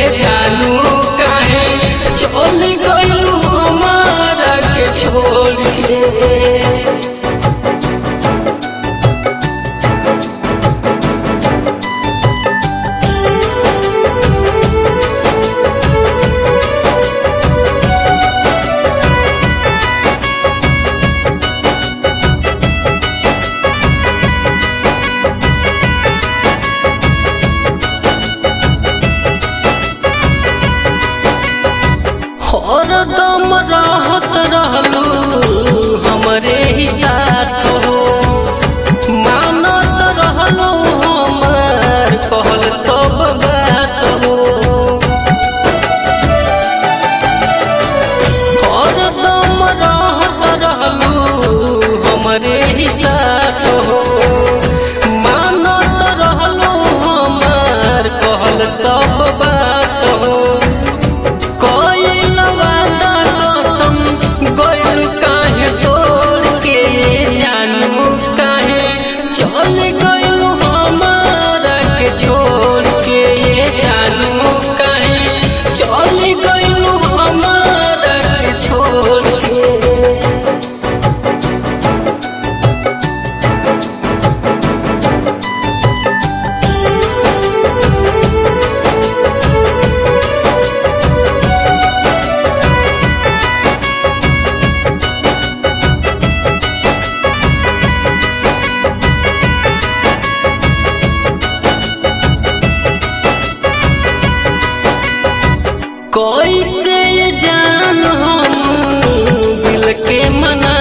जानू काहे चल गइलू हमारा के छोड़ के। हरदम रहत रहलू हमरे ही साथ हो, मानत रहलू हमार कहल सब बात हो। हरदम रहत रहलू हमरे ही साथ हो, मानत रहलू हमार कहल सब बात हो। गइलू काहे तोड़ के जानू काहे चल गइलू हमारा के छोड़ के। जानू काहे चल गइलू हमारा के छोड़ के। कैसे जान हम दिल के मना